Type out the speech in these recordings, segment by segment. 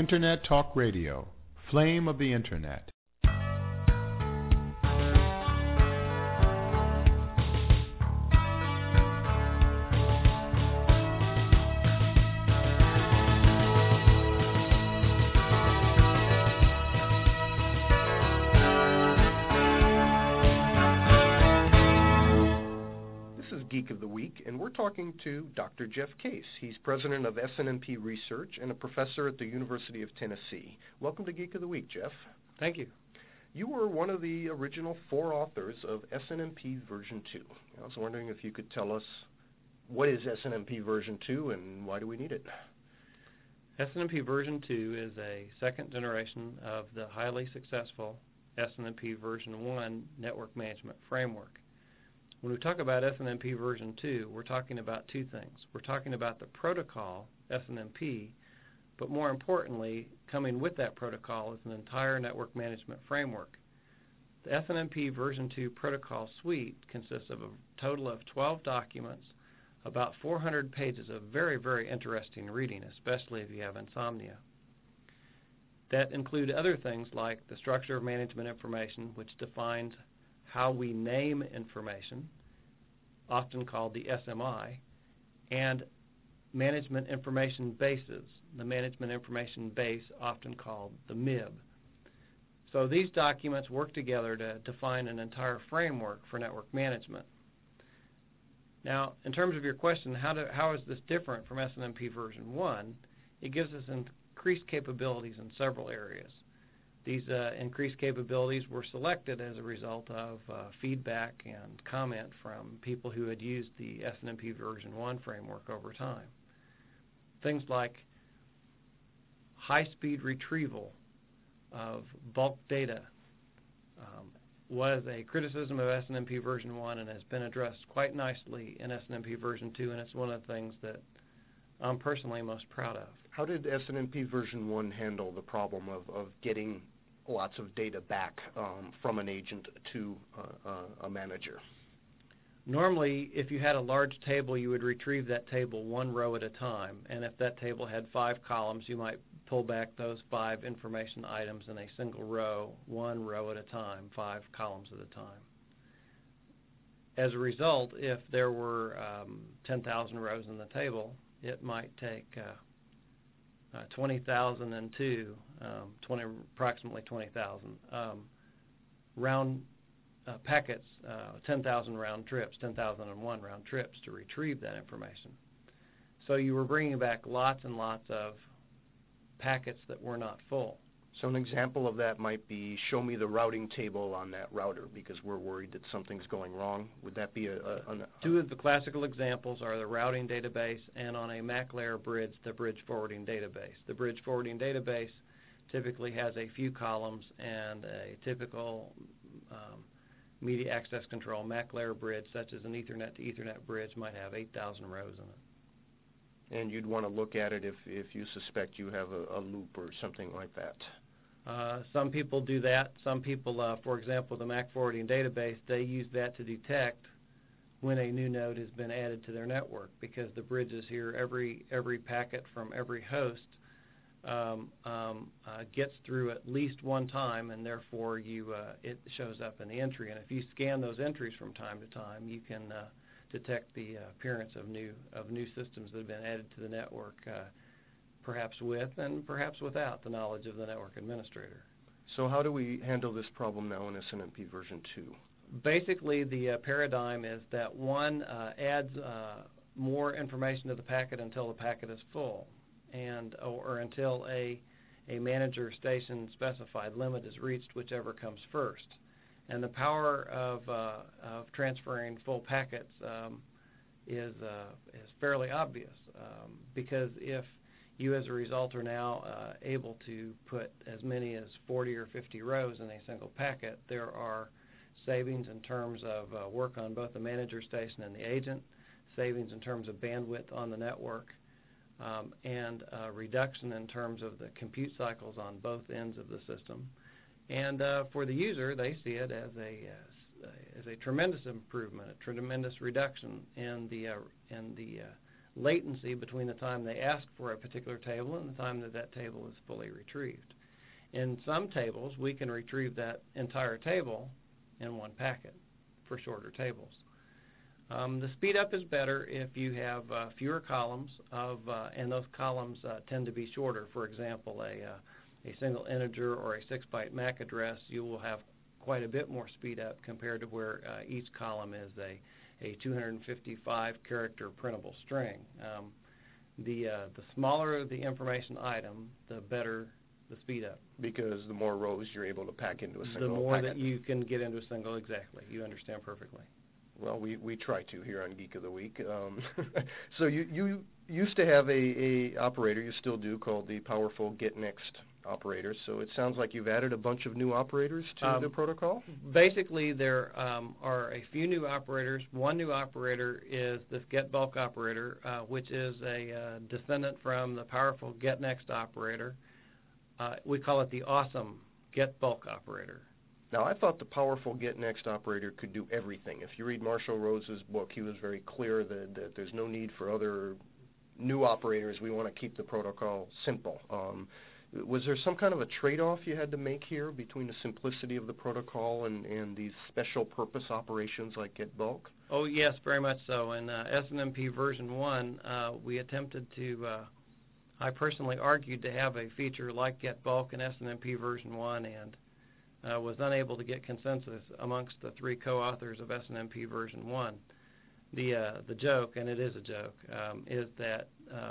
Internet Talk Radio, Flame of the Internet. Geek of the Week, and we're talking to Dr. Jeff Case. He's president of SNMP Research and a professor at the University of Tennessee. Welcome to Geek of the Week, Jeff. Thank you. You were one of the original 4 authors of SNMP version 2. I was wondering if you could tell us what is SNMP version 2 and why do we need it? SNMP version 2 is a second generation of the highly successful SNMP version 1 network management framework. When we talk about SNMP version 2, we're talking about 2 things. We're talking about the protocol, SNMP, but more importantly, coming with that protocol is an entire network management framework. The SNMP version 2 protocol suite consists of a total of 12 documents, about 400 pages of very, very interesting reading, especially if you have insomnia. That include other things like the structure of management information, which defines how we name information, often called the SMI, and management information bases, the management information base, often called the MIB. So these documents work together to define an entire framework for network management. Now, in terms of your question, how is this different from SNMP version 1? It gives us increased capabilities in several areas. These increased capabilities were selected as a result of feedback and comment from people who had used the SNMP version 1 framework over time. Things like high-speed retrieval of bulk data was a criticism of SNMP version 1 and has been addressed quite nicely in SNMP version 2, and it's one of the things that I'm personally most proud of. How did SNMP version 1 handle the problem of getting lots of data back from an agent to a manager? Normally, if you had a large table, you would retrieve that table 1 row at a time, and if that table had 5 columns, you might pull back those 5 information items in a single row, 1 row at a time, 5 columns at a time. As a result, if there were 10,000 rows in the table, it might take 20,002, approximately 20,000 round packets, 10,000 round trips, 10,001 round trips to retrieve that information. So you were bringing back lots and lots of packets that were not full. So an example of that might be, show me the routing table on that router because we're worried that something's going wrong. Would that be Two of the classical examples are the routing database and on a MAC layer bridge, the bridge forwarding database. The bridge forwarding database typically has a few columns, and a typical media access control MAC layer bridge, such as an Ethernet to Ethernet bridge, might have 8,000 rows in it. And you'd want to look at it if you suspect you have a loop or something like that. Some people do that. Some people, for example, the MAC forwarding database, they use that to detect when a new node has been added to their network, because the bridges here, every packet from every host gets through at least one time, and therefore it shows up in the entry. And if you scan those entries from time to time, you can detect the appearance of new systems that have been added to the network, perhaps with and perhaps without the knowledge of the network administrator. So how do we handle this problem now in SNMP version 2? Basically, the paradigm is that one adds more information to the packet until the packet is full, or until a manager station specified limit is reached, whichever comes first. And the power of transferring full packets is fairly obvious, because if you as a result are now able to put as many as 40 or 50 rows in a single packet, there are savings in terms of work on both the manager station and the agent, savings in terms of bandwidth on the network, and reduction in terms of the compute cycles on both ends of the system. And for the user, they see it as a tremendous improvement, a tremendous reduction in the latency between the time they ask for a particular table and the time that that table is fully retrieved. In some tables, we can retrieve that entire table in one packet for shorter tables. The speed up is better if you have fewer columns and those columns tend to be shorter. For example, a single integer or a 6-byte MAC address, you will have quite a bit more speed up compared to where each column is a 255-character printable string. The smaller the information item, the better the speed up. Because the more rows you're able to pack into a single The more packet. that you can get into a single, exactly. You understand perfectly. Well, we try to here on Geek of the Week. So you used to have a operator, you still do, called the powerful GetNext operator. So it sounds like you've added a bunch of new operators to the protocol? Basically, there are a few new operators. One new operator is this GetBulk operator, which is a descendant from the powerful GetNext operator. We call it the awesome GetBulk operator. Now, I thought the powerful GetNext operator could do everything. If you read Marshall Rose's book, he was very clear that there's no need for other new operators. We want to keep the protocol simple. Was there some kind of a trade-off you had to make here between the simplicity of the protocol and these special purpose operations like GetBulk? Oh, yes, very much so. In SNMP version 1, we attempted to, I personally argued to have a feature like GetBulk in SNMP version 1 and was unable to get consensus amongst the 3 co-authors of SNMP version 1. The joke, and it is a joke, is that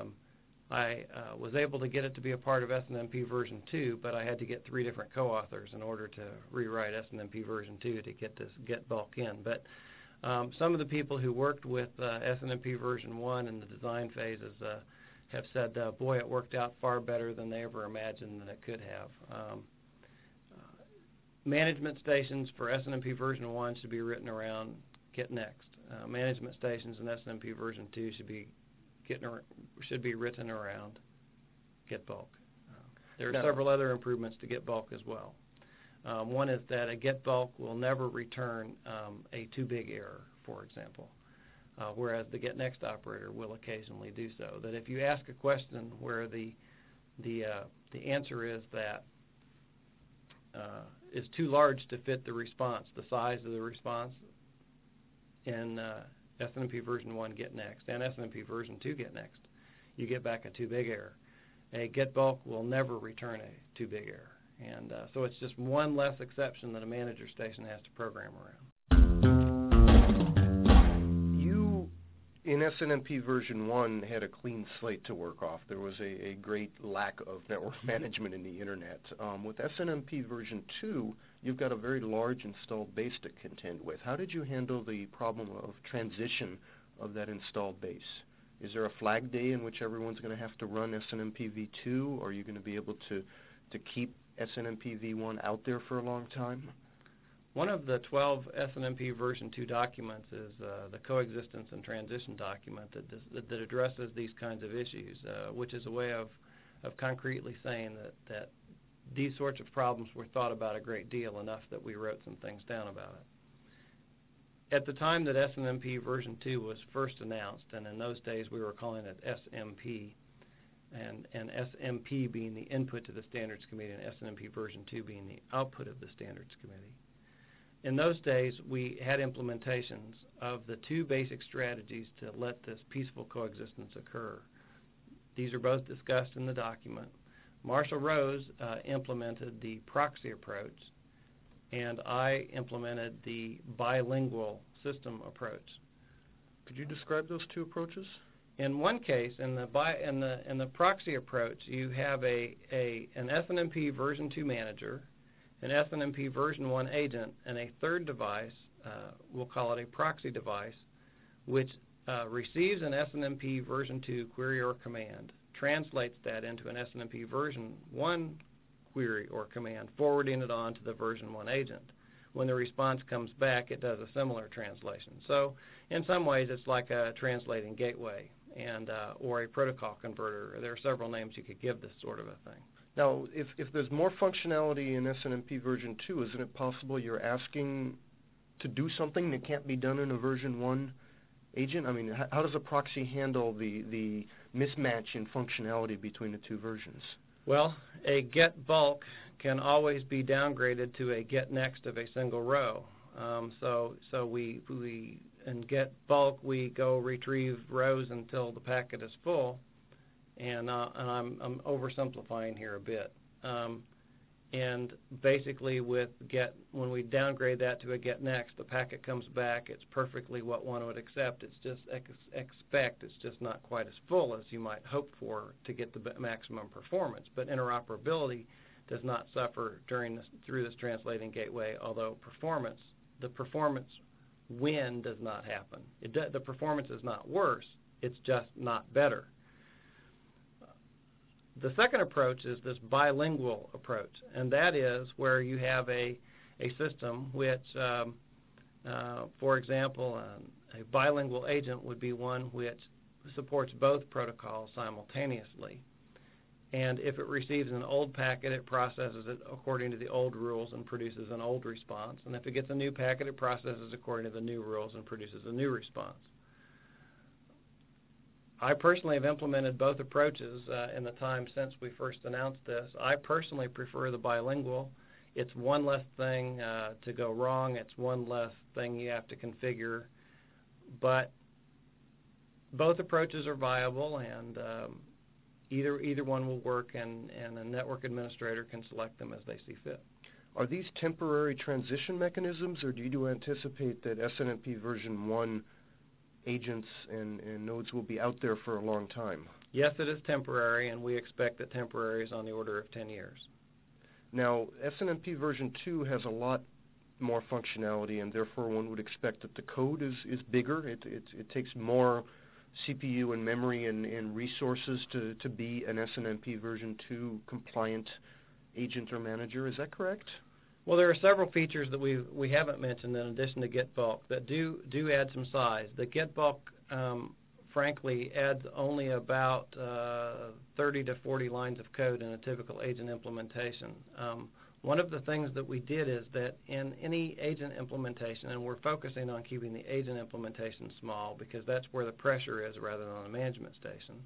I was able to get it to be a part of SNMP version 2, but I had to get 3 different co-authors in order to rewrite SNMP version 2 to get this GetBulk in. But some of the people who worked with SNMP version 1 in the design phases have said, boy, it worked out far better than they ever imagined that it could have. Management stations for SNMP version 1 should be written around GetNext. Management stations in SNMP version 2 should be written around GetBulk. There are several other improvements to GetBulk as well. One is that a GetBulk will never return a too big error, for example, whereas the GetNext operator will occasionally do so. That if you ask a question where the answer is that is too large to fit the response, the size of the response in SNMP version 1 GetNext and SNMP version 2 GetNext, you get back a too big error. A GetBulk will never return a too big error. And so it's just one less exception that a manager station has to program around. In SNMP version 1 had a clean slate to work off. There was a great lack of network management in the Internet. With SNMP version 2, you've got a very large installed base to contend with. How did you handle the problem of transition of that installed base? Is there a flag day in which everyone's going to have to run SNMP v2, or are you going to be able to keep SNMP v1 out there for a long time? One of the 12 SNMP version 2 documents is the coexistence and transition document that addresses these kinds of issues, which is a way of concretely saying that these sorts of problems were thought about a great deal, enough that we wrote some things down about it. At the time that SNMP version 2 was first announced, and in those days we were calling it SMP, and SMP being the input to the Standards Committee and SNMP version 2 being the output of the Standards Committee. In those days, we had implementations of the 2 basic strategies to let this peaceful coexistence occur. These are both discussed in the document. Marshall Rose implemented the proxy approach, and I implemented the bilingual system approach. Could you describe those 2 approaches? In one case, in the proxy approach, you have an SNMP version 2 manager, an SNMP version 1 agent, and a third device, we'll call it a proxy device, which receives an SNMP version 2 query or command, translates that into an SNMP version 1 query or command, forwarding it on to the version 1 agent. When the response comes back, it does a similar translation. So in some ways, it's like a translating gateway and or a protocol converter. There are several names you could give this sort of a thing. Now, if there's more functionality in SNMP version 2, isn't it possible you're asking to do something that can't be done in a version 1 agent? I mean, how does a proxy handle the mismatch in functionality between the two versions? Well, a get bulk can always be downgraded to a get next of a single row. So we in get bulk we go retrieve rows until the packet is full, and I'm oversimplifying here a bit. And basically with get, when we downgrade that to a get next, the packet comes back. It's perfectly what one would accept. It's just expect. It's just not quite as full as you might hope for to get the maximum performance. But interoperability does not suffer through this translating gateway, although the performance win does not happen. The performance is not worse. It's just not better. The second approach is this bilingual approach, and that is where you have a system which, for example, a bilingual agent would be one which supports both protocols simultaneously. And if it receives an old packet, it processes it according to the old rules and produces an old response. And if it gets a new packet, it processes according to the new rules and produces a new response. I personally have implemented both approaches in the time since we first announced this. I personally prefer the bilingual. It's one less thing to go wrong. It's one less thing you have to configure. But both approaches are viable, and either one will work, and a network administrator can select them as they see fit. Are these temporary transition mechanisms, or do you anticipate that SNMP version 1 agents and nodes will be out there for a long time? Yes, it is temporary, and we expect that temporary is on the order of 10 years. Now, SNMP version 2 has a lot more functionality, and therefore one would expect that the code is bigger. It takes more CPU and memory and resources to be an SNMP version 2 compliant agent or manager. Is that correct? Well, there are several features that we haven't mentioned in addition to get bulk that do add some size. The get bulk, frankly, adds only about 30 to 40 lines of code in a typical agent implementation. One of the things that we did is that in any agent implementation, and we're focusing on keeping the agent implementation small because that's where the pressure is rather than on the management station.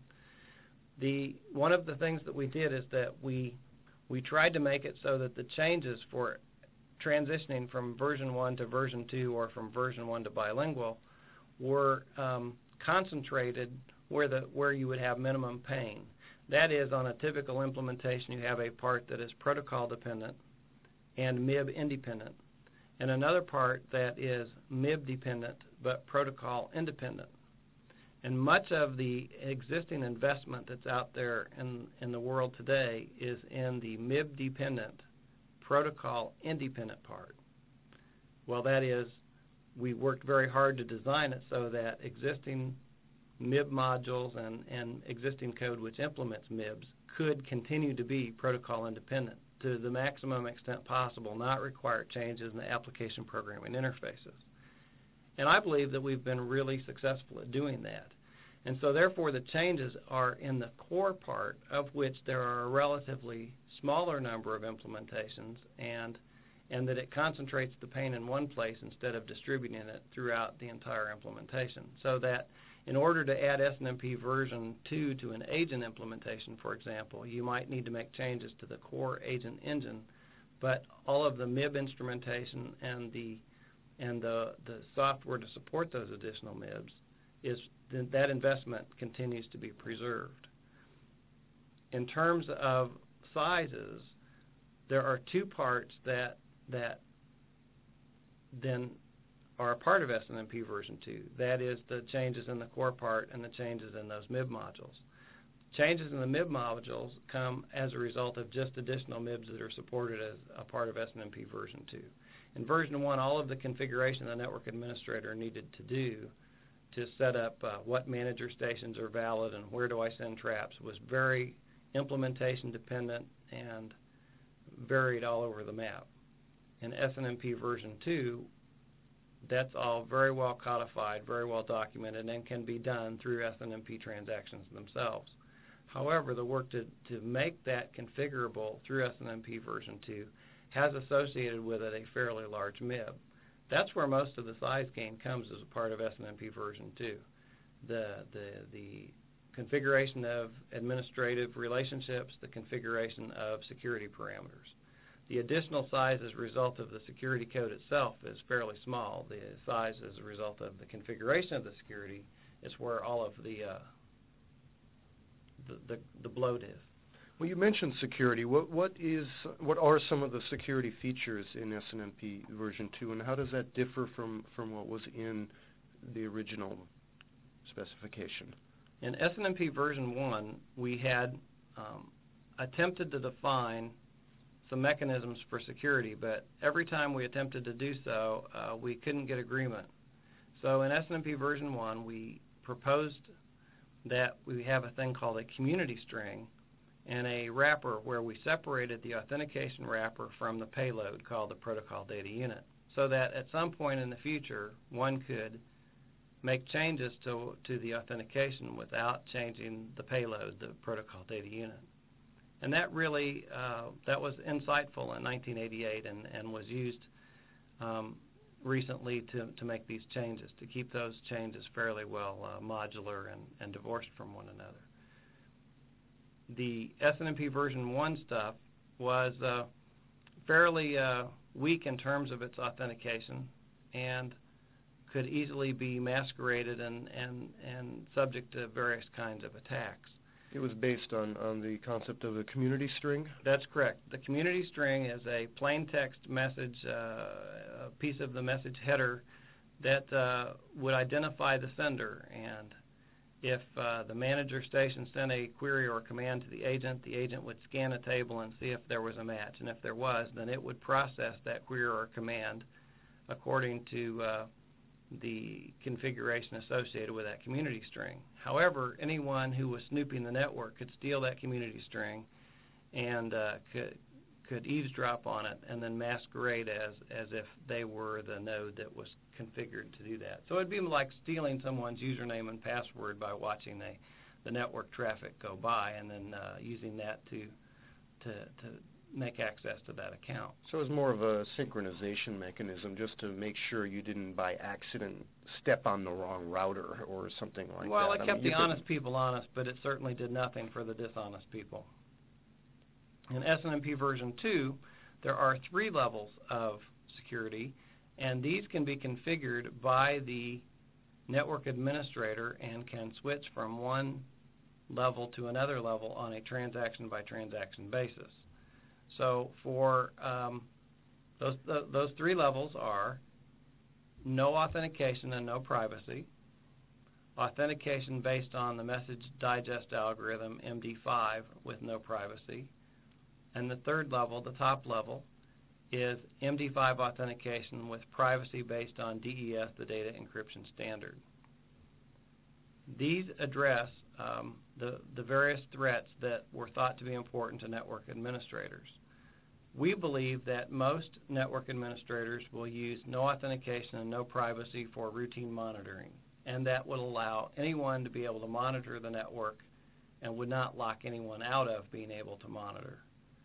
One of the things that we did is that we tried to make it so that the changes for transitioning from version 1 to version 2 or from version 1 to bilingual were concentrated where you would have minimum pain. That is, on a typical implementation, you have a part that is protocol dependent and MIB independent, and another part that is MIB dependent but protocol independent. And much of the existing investment that's out there in the world today is in the MIB dependent, protocol independent part. Well, that is, we worked very hard to design it so that existing MIB modules and existing code which implements MIBs could continue to be protocol independent to the maximum extent possible, not require changes in the application programming interfaces. And I believe that we've been really successful at doing that. And so therefore the changes are in the core part, of which there are a relatively smaller number of implementations, and that it concentrates the pain in one place instead of distributing it throughout the entire implementation. So that in order to add SNMP version 2 to an agent implementation, for example, you might need to make changes to the core agent engine, but all of the MIB instrumentation and the software to support those additional MIBs that investment continues to be preserved. In terms of sizes, there are two parts that then are a part of SNMP version 2. That is the changes in the core part and the changes in those MIB modules. Changes in the MIB modules come as a result of just additional MIBs that are supported as a part of SNMP version 2. In version 1, all of the configuration the network administrator needed to do to set up what manager stations are valid and where do I send traps was very implementation dependent and varied all over the map. In SNMP version 2, that's all very well codified, very well documented, and can be done through SNMP transactions themselves. However, the work to make that configurable through SNMP version 2 has associated with it a fairly large MIB. That's where most of the size gain comes as a part of SNMP version 2. The configuration of administrative relationships, the configuration of security parameters. The additional size as a result of the security code itself is fairly small. The size as a result of the configuration of the security is where all of the bloat is. Well, you mentioned security. What are some of the security features in SNMP version 2, and how does that differ from what was in the original specification? In SNMP version 1, we had attempted to define some mechanisms for security, but every time we attempted to do so, we couldn't get agreement. So in SNMP version 1, we proposed that we have a thing called a community string and a wrapper where we separated the authentication wrapper from the payload called the protocol data unit, so that at some point in the future, one could make changes to the authentication without changing the payload, the protocol data unit. And that really, that was insightful in 1988 and was used recently to make these changes, to keep those changes fairly well modular and divorced from one another. The SNMP version 1 stuff was fairly weak in terms of its authentication and could easily be masqueraded and subject to various kinds of attacks. It was based on the concept of a community string? That's correct. The community string is a plain text message, a piece of the message header that would identify the sender. And if the manager station sent a query or command to the agent would scan a table and see if there was a match. And if there was, then it would process that query or command according to the configuration associated with that community string. However, anyone who was snooping the network could steal that community string and could eavesdrop on it and then masquerade as if they were the node that was configured to do that. So it'd be like stealing someone's username and password by watching the network traffic go by and then using that to make access to that account. So it was more of a synchronization mechanism just to make sure you didn't by accident step on the wrong router or something like that. Well, it kept the honest people honest, but it certainly did nothing for the dishonest people. In SNMP version 2, there are 3 levels of security, and these can be configured by the network administrator and can switch from one level to another level on a transaction-by-transaction basis. So for those 3 levels are no authentication and no privacy, authentication based on the message digest algorithm MD5 with no privacy, and the 3rd level, the top level, is MD5 authentication with privacy based on DES, the data encryption standard. These address the various threats that were thought to be important to network administrators. We believe that most network administrators will use no authentication and no privacy for routine monitoring, and that would allow anyone to be able to monitor the network and would not lock anyone out of being able to monitor.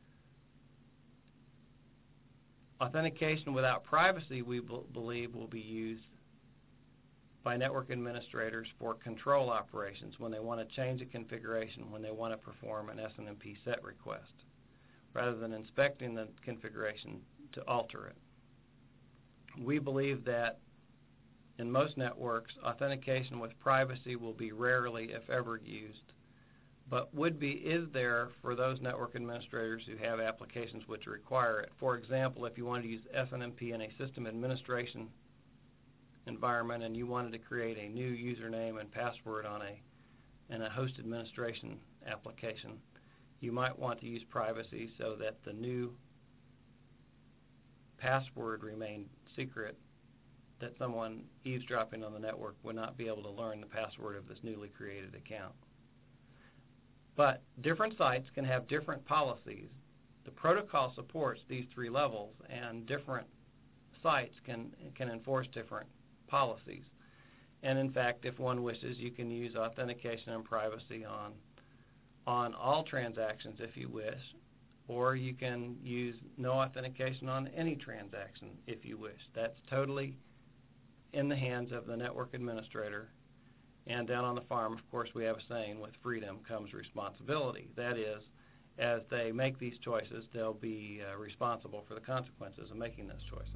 Authentication without privacy, we believe, will be used by network administrators for control operations when they want to change a configuration, when they want to perform an SNMP set request, rather than inspecting the configuration to alter it. We believe that in most networks, authentication with privacy will be rarely, if ever, used, but is there for those network administrators who have applications which require it. For example, if you wanted to use SNMP in a system administration environment and you wanted to create a new username and password in a host administration application, you might want to use privacy so that the new password remained secret, that someone eavesdropping on the network would not be able to learn the password of this newly created account. But different sites can have different policies. The protocol supports these 3 levels, and different sites can enforce different policies. And in fact, if one wishes, you can use authentication and privacy on all transactions if you wish, or you can use no authentication on any transaction if you wish. That's totally in the hands of the network administrator. And down on the farm, of course, we have a saying, with freedom comes responsibility. That is, as they make these choices, they'll be responsible for the consequences of making those choices.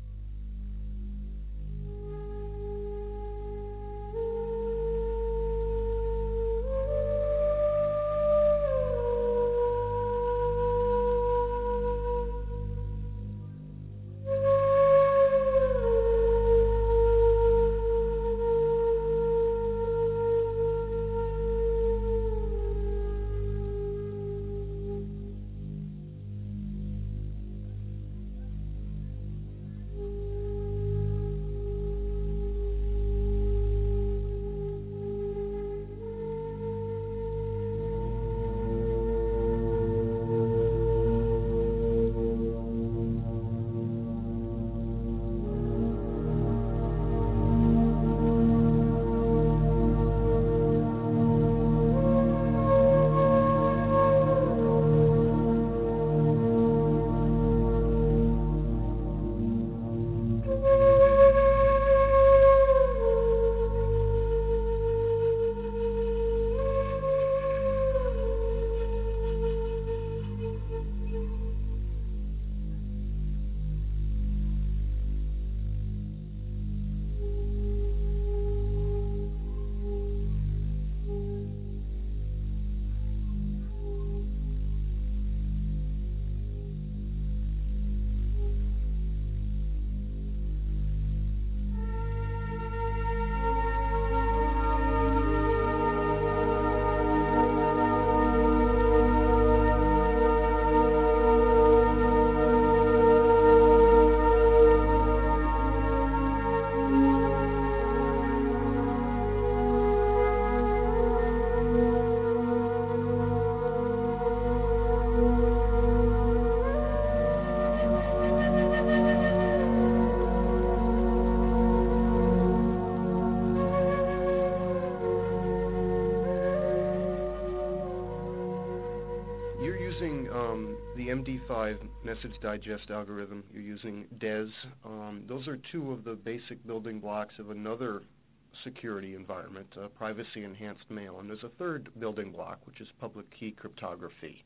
The MD5 message digest algorithm, you're using DES. Those are two of the basic building blocks of another security environment, privacy enhanced mail. And there's a third building block, which is public key cryptography.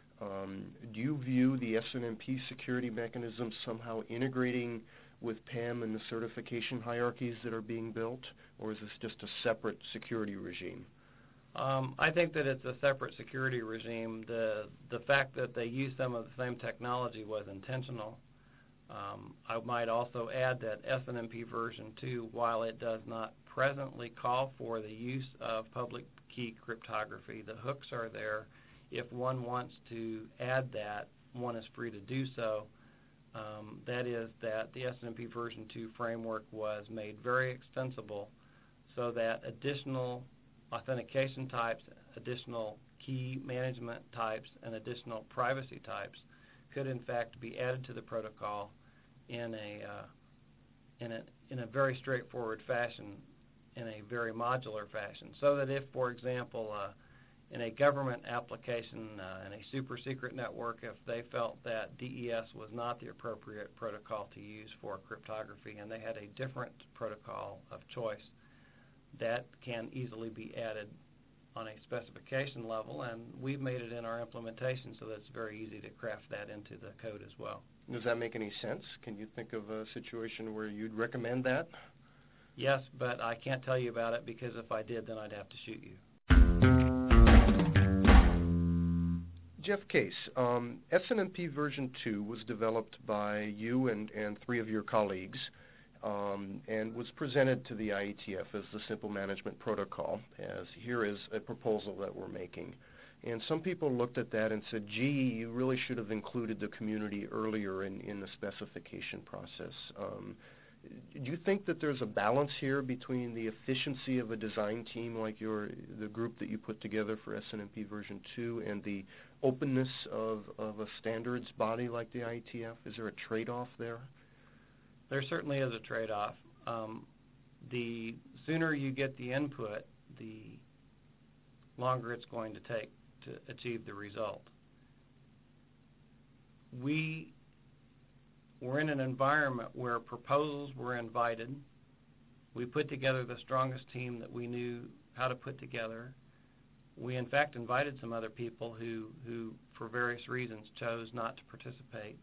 Do you view the SNMP security mechanism somehow integrating with PAM and the certification hierarchies that are being built, or is this just a separate security regime? I think that it's a separate security regime. The fact that they use some of the same technology was intentional. I might also add that SNMP version 2, while it does not presently call for the use of public key cryptography, the hooks are there. If one wants to add that, one is free to do so. That is that the SNMP version 2 framework was made very extensible so that additional authentication types, additional key management types, and additional privacy types could in fact be added to the protocol in a very straightforward fashion, in a very modular fashion, so that if, for example, in a government application in a super secret network, if they felt that DES was not the appropriate protocol to use for cryptography and they had a different protocol of choice, that can easily be added on a specification level, and we've made it in our implementation so that it's very easy to craft that into the code as well. Does that make any sense? Can you think of a situation where you'd recommend that? Yes, but I can't tell you about it because if I did, then I'd have to shoot you. Jeff Case, SNMP version 2 was developed by you and three of your colleagues, and was presented to the IETF as the Simple Management Protocol, as here is a proposal that we're making. And some people looked at that and said, gee, you really should have included the community earlier in the specification process. Do you think that there's a balance here between the efficiency of a design team like the group that you put together for SNMP version 2 and the openness of a standards body like the IETF? Is there a trade-off there? There certainly is a trade-off. The sooner you get the input, the longer it's going to take to achieve the result. we were in an environment where proposals were invited. We put together the strongest team that we knew how to put together. We, in fact, invited some other people who for various reasons, chose not to participate,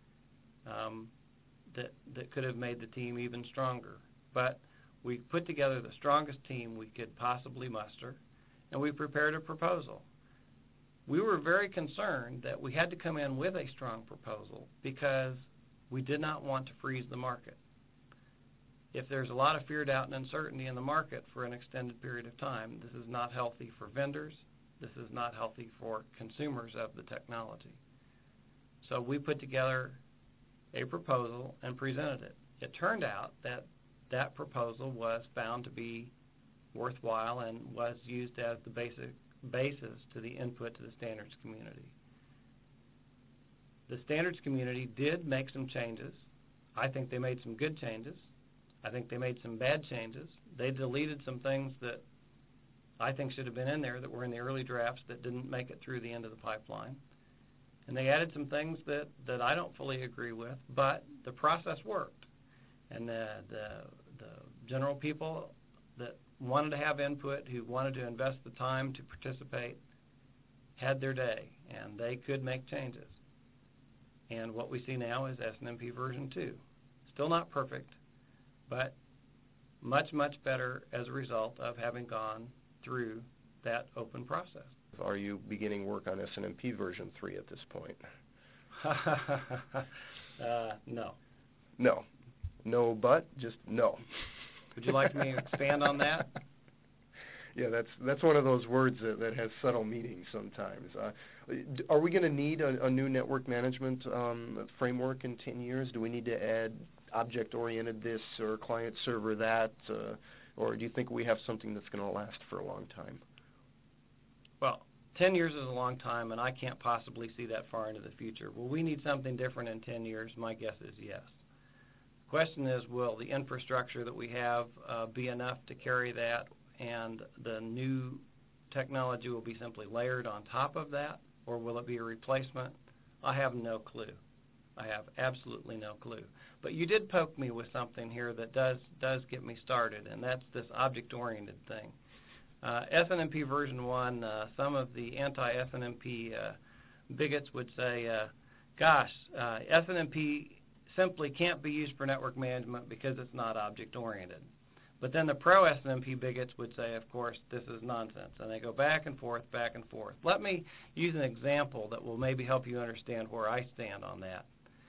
that could have made the team even stronger. But we put together the strongest team we could possibly muster, and we prepared a proposal. We were very concerned that we had to come in with a strong proposal because we did not want to freeze the market. If there's a lot of fear, doubt, and uncertainty in the market for an extended period of time, this is not healthy for vendors. This is not healthy for consumers of the technology. So we put together a proposal and presented it. It turned out that that proposal was found to be worthwhile and was used as the basis to the input to the standards community. The standards community did make some changes. I think they made some good changes. I think they made some bad changes. They deleted some things that I think should have been in there that were in the early drafts that didn't make it through the end of the pipeline. And they added some things that I don't fully agree with, but the process worked. And the general people that wanted to have input, who wanted to invest the time to participate, had their day, and they could make changes. And what we see now is SNMP version 2. Still not perfect, but much, much better as a result of having gone through that open process. Are you beginning work on SNMP version 3 at this point? No. No. No, but just no. Would you like me to expand on that? Yeah, that's one of those words that has subtle meanings sometimes. Are we going to need a new network management framework in 10 years? Do we need to add object-oriented this or client-server that? Or do you think we have something that's going to last for a long time? Well, 10 years is a long time, and I can't possibly see that far into the future. Will we need something different in 10 years? My guess is yes. The question is, will the infrastructure that we have be enough to carry that, and the new technology will be simply layered on top of that, or will it be a replacement? I have no clue. I have absolutely no clue. But you did poke me with something here that does get me started, and that's this object-oriented thing. SNMP version 1, some of the anti-SNMP bigots would say, gosh, SNMP simply can't be used for network management because it's not object-oriented. But then the pro-SNMP bigots would say, of course, this is nonsense, and they go back and forth, back and forth. Let me use an example that will maybe help you understand where I stand on that.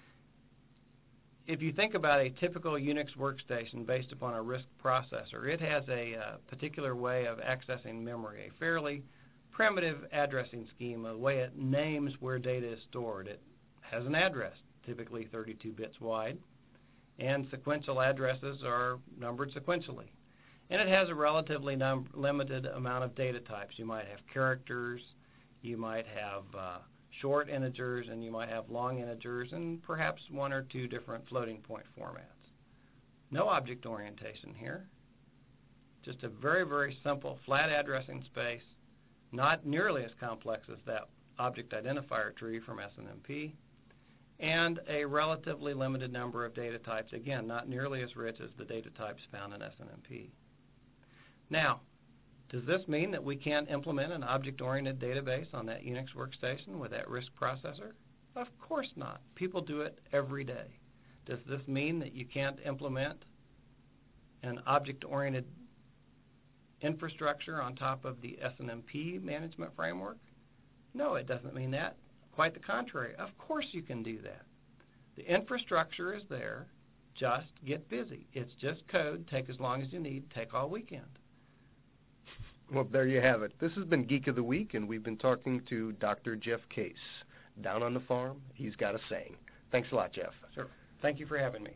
If you think about a typical Unix workstation based upon a RISC processor, it has a particular way of accessing memory, a fairly primitive addressing scheme, a way it names where data is stored. It has an address, typically 32 bits wide, and sequential addresses are numbered sequentially. And it has a relatively limited amount of data types. You might have characters, you might have short integers, and you might have long integers, and perhaps one or two different floating point formats. No object orientation here. Just a very, very simple flat addressing space, not nearly as complex as that object identifier tree from SNMP, and a relatively limited number of data types, again, not nearly as rich as the data types found in SNMP. Now, does this mean that we can't implement an object-oriented database on that Unix workstation with that RISC processor? Of course not. People do it every day. Does this mean that you can't implement an object-oriented infrastructure on top of the SNMP management framework? No, it doesn't mean that. Quite the contrary. Of course you can do that. The infrastructure is there. Just get busy. It's just code. Take as long as you need. Take all weekend. Well, there you have it. This has been Geek of the Week, and we've been talking to Dr. Jeff Case. Down on the farm, he's got a saying. Thanks a lot, Jeff. Sure. Thank you for having me.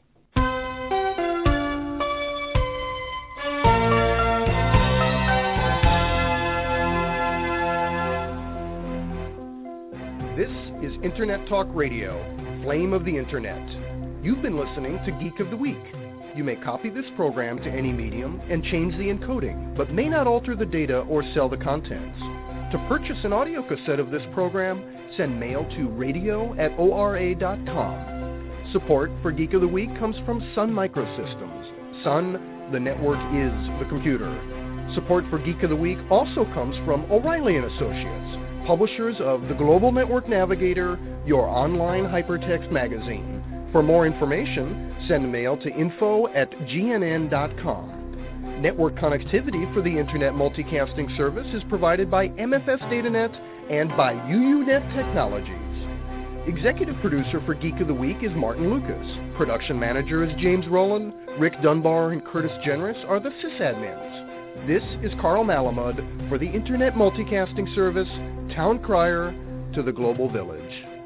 This is Internet Talk Radio, Flame of the Internet. You've been listening to Geek of the Week. You may copy this program to any medium and change the encoding, but may not alter the data or sell the contents. To purchase an audio cassette of this program, send mail to radio@ora.com. Support for Geek of the Week comes from Sun Microsystems. Sun, the network is the computer. Support for Geek of the Week also comes from O'Reilly & Associates, publishers of the Global Network Navigator, your online hypertext magazine. For more information, send mail to info@gnn.com. Network connectivity for the Internet Multicasting Service is provided by MFS DataNet and by UUNet Technologies. Executive producer for Geek of the Week is Martin Lucas. Production manager is James Rowland. Rick Dunbar and Curtis Generous are the sysadmins. This is Carl Malamud for the Internet Multicasting Service, Town Crier to the Global Village.